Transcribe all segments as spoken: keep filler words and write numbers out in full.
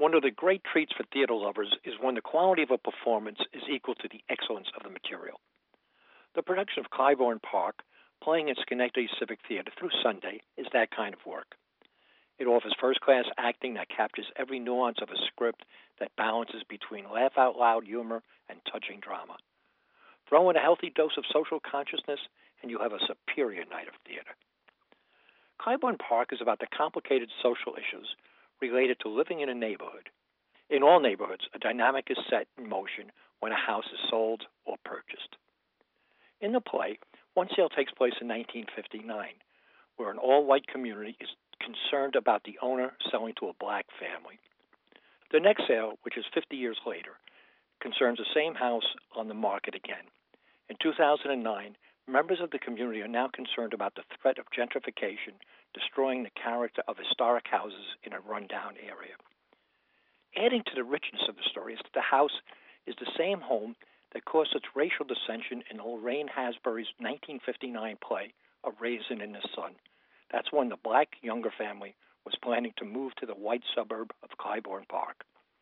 One of the great treats for theater lovers is when the quality of a performance is equal to the excellence of the material. The production of Clybourne Park, playing at Schenectady Civic Theater through Sunday, is that kind of work. It offers first-class acting that captures every nuance of a script that balances between laugh-out-loud humor and touching drama. Throw in a healthy dose of social consciousness, and you have a superior night of theater. Clybourne Park is about the complicated social issues related to living in a neighborhood. In all neighborhoods, a dynamic is set in motion when a house is sold or purchased. In the play, one sale takes place in nineteen fifty-nine, where an all-white community is concerned about the owner selling to a black family. The next sale, which is fifty years later, concerns the same house on the market again. In two thousand nine, members of the community are now concerned about the threat of gentrification destroying the character of historic houses in a rundown area. Adding to the richness of the story is that the house is the same home that caused such racial dissension in Lorraine Hasbury's nineteen fifty-nine play, A Raisin in the Sun. That's when the black Younger family was planning to move to the white suburb of Clybourne Park.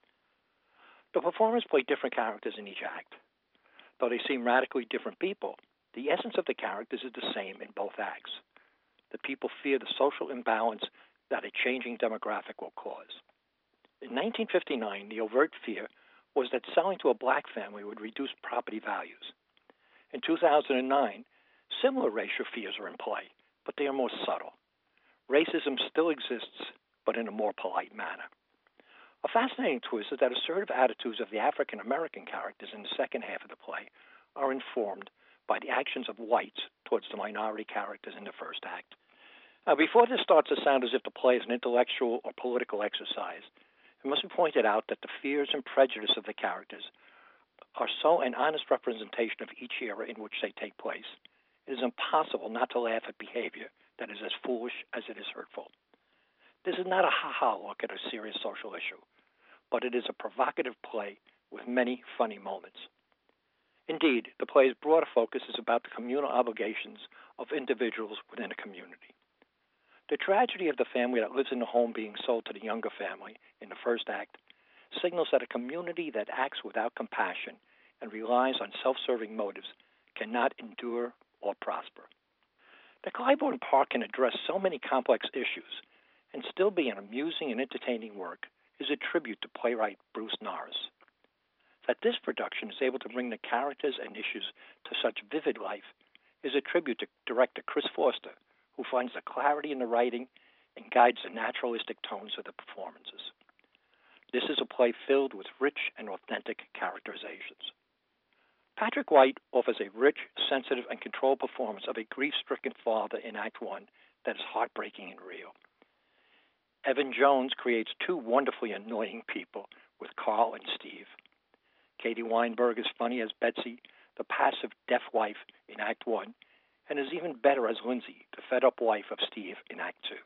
The performers play different characters in each act. Though they seem radically different people, the essence of the characters is the same in both acts. The people fear the social imbalance that a changing demographic will cause. In nineteen fifty-nine, the overt fear was that selling to a black family would reduce property values. In two thousand nine, similar racial fears are in play, but they are more subtle. Racism still exists, but in a more polite manner. A fascinating twist is that assertive attitudes of the African American characters in the second half of the play are informed by the actions of whites towards the minority characters in the first act. Now, before this starts to sound as if the play is an intellectual or political exercise, it must be pointed out that the fears and prejudice of the characters are so an honest representation of each era in which they take place. It is impossible not to laugh at behavior that is as foolish as it is hurtful. This is not a ha-ha look at a serious social issue, but it is a provocative play with many funny moments. Indeed, the play's broader focus is about the communal obligations of individuals within a community. The tragedy of the family that lives in the home being sold to the Younger family in the first act signals that a community that acts without compassion and relies on self-serving motives cannot endure or prosper. The Clybourne Park can address so many complex issues and still be an amusing and entertaining work is a tribute to playwright Bruce Norris. That this production is able to bring the characters and issues to such vivid life is a tribute to director Chris Foster, who finds the clarity in the writing and guides the naturalistic tones of the performances. This is a play filled with rich and authentic characterizations. Patrick White offers a rich, sensitive, and controlled performance of a grief-stricken father in Act One that is heartbreaking and real. Evan Jones creates two wonderfully annoying people with Carl and Steve. Katie Weinberg is funny as Betsy, the passive deaf wife in Act One, and is even better as Lindsay, the fed-up wife of Steve in Act Two.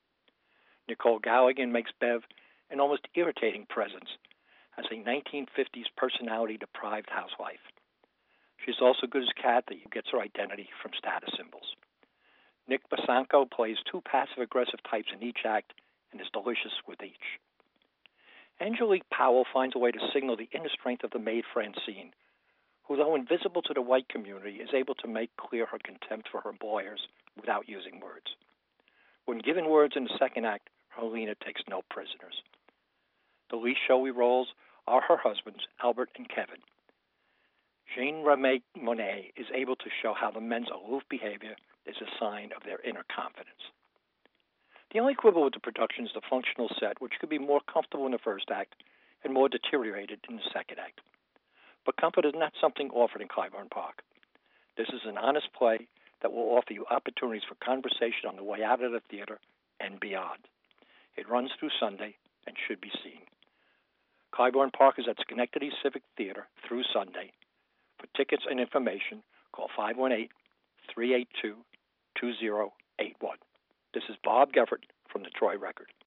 Nicole Galligan makes Bev an almost irritating presence as a nineteen fifties personality-deprived housewife. She's also good as Kathy, who gets her identity from status symbols. Nick Basanko plays two passive-aggressive types in each act and is delicious with each. Angelique Powell finds a way to signal the inner strength of the maid Francine, who, though invisible to the white community, is able to make clear her contempt for her employers without using words. When given words in the second act, Helena takes no prisoners. The least showy roles are her husbands, Albert and Kevin. Jean-Remy Monet is able to show how the men's aloof behavior is a sign of their inner confidence. The only quibble with the production is the functional set, which could be more comfortable in the first act and more deteriorated in the second act. But comfort is not something offered in Clybourne Park. This is an honest play that will offer you opportunities for conversation on the way out of the theater and beyond. It runs through Sunday and should be seen. Clybourne Park is at Schenectady Civic Theater through Sunday. For tickets and information, call five one eight, three eight two, two zero eight one. This is Bob Geffert from the Troy Record.